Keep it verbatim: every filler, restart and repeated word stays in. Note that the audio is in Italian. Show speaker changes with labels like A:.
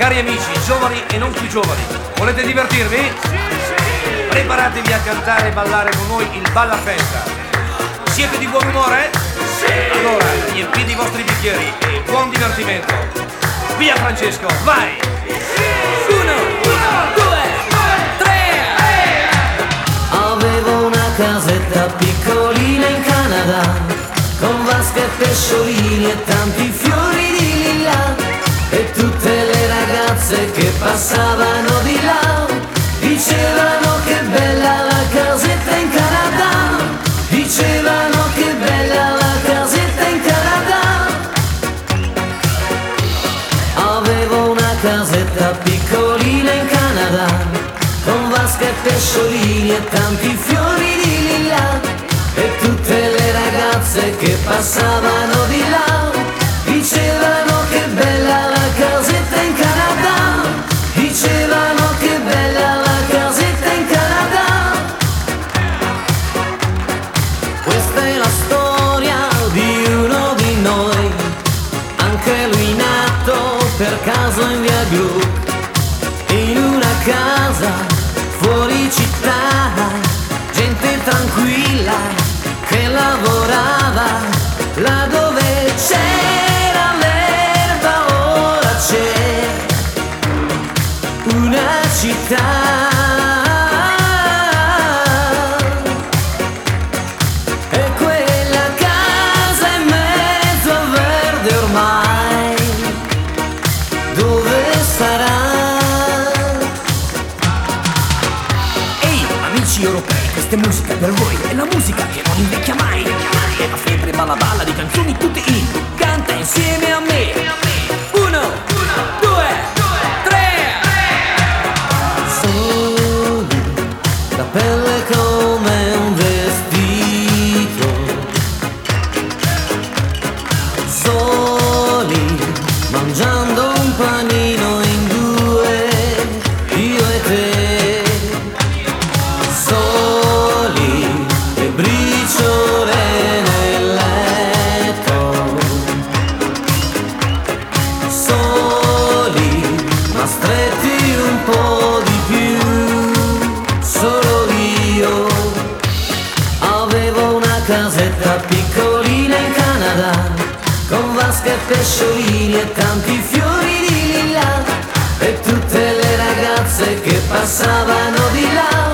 A: Cari amici, giovani e non più giovani, volete divertirvi? Sì, sì! Preparatevi a cantare e ballare con noi il Balla Festa. Siete di buon umore? Sì! Allora, riempite i vostri bicchieri e buon divertimento. Via Francesco, vai! Sì! Uno, uno, due, tre!
B: Avevo una casetta piccolina in Canada, con vasche e pesciolini e tanti fiori di lilla. E tutte le ragazze che passavano di là dicevano che bella la casetta in Canada, dicevano che bella la casetta in Canada. Avevo una casetta piccolina in Canada, con vasche e pesciolini e tanti fiori di lilla. E tutte le ragazze che passavano di là dicevano che bella la casetta in Canada, dicevano che bella la casetta in Canada. Questa è la storia di uno di noi, anche lui nato per caso in via Gru, in una casa fuori città, gente tranquilla che lavorava là dove c'era l'erba, ora c'è una città. E quella casa in mezzo al verde ormai, dove sarà?
C: Ehi, amici europei, questa è musica per voi, è la musica che non invecchia mai. È la febbre balla balla di canzoni tutte in, canta insieme a me. Uno, due, tre.
B: Soli, la pelle come un vestito, soli, mangiando un panino in due, io e te, soli, le briciole nel letto, soli, ma stretti un po' di più, solo io. Avevo una casetta piccolina in Canada, con vasche e pesciolini e tanti fiori di lilla. E tutte le ragazze che passavano di là